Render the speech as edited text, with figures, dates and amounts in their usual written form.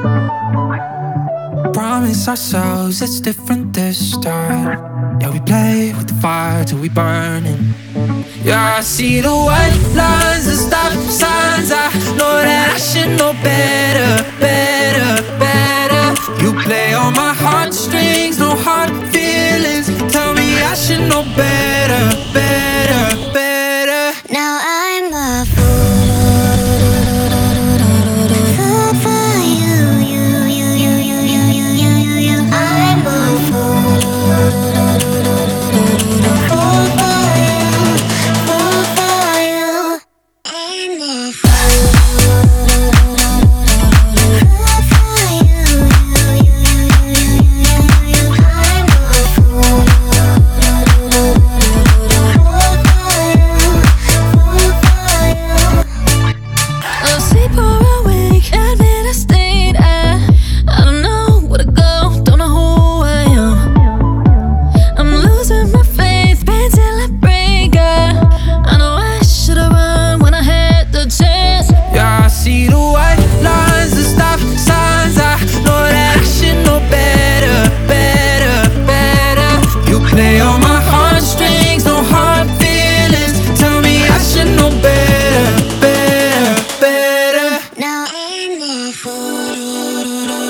Promise ourselves it's different this time. Yeah, we play with the fire till we burning. Yeah, I see the white lines, the stop signs. I know that I should know better, better, better. You play on my heartstrings, no hard feelings. Tell me I should know better, better, better. Now I'm a fool for you, you. I'm a fool for you. I'm a Sleep or awake, admit I stayed at. I don't know where to go, don't know who I am. I'm losing my faith, pain till I break. I know I should've run when I had the chance. Yeah, I see the white lines, the stop signs. I know that I should know better, better, better. You play on my heartstrings, no hard feelings. Tell me I should know better, better, better. now I'm a fool